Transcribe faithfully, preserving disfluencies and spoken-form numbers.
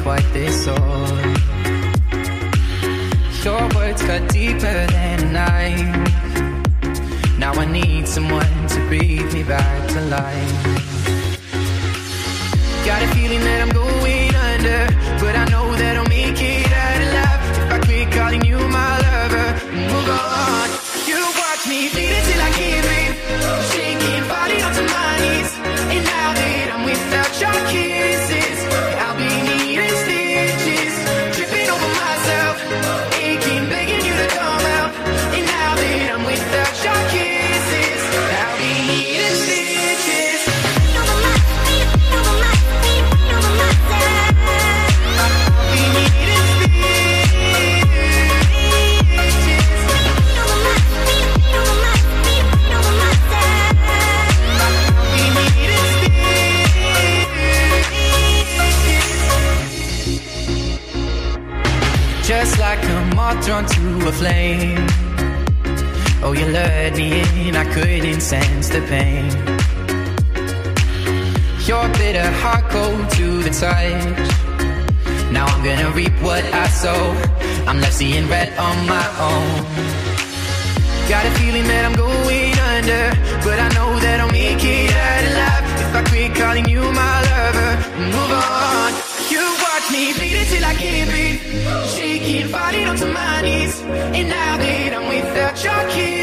fight this all. Your words cut deeper than a knife. Now I need someone to breathe me back to life. Got a feeling that I'm going under, but I know that I'll make it out alive if I quit calling you my lover and move on. You watch me bleed until I can't breathe, shaking, falling onto my knees. And now that I'm without your kisses, I'll be needing stitches, tripping over myself, aching, begging you to come out. And now that I'm without your kisses, I'll be needing stitches. Over my, over my, over myself. I'll be needing stitches. Over my, over my, over myself. I'll be needing stitches. Just like a moth drawn to a flame. Oh, you lured me in, I couldn't sense the pain. Your bitter heart cold to the touch. Now I'm gonna reap what I sow. I'm left seeing red on my own. Got a feeling that I'm going under, but I know that I'll make it out alive if I quit calling you my lover and move on. You watch me bleed until I can't breathe, shaking, falling onto my knees. And now that I'm without your kiss,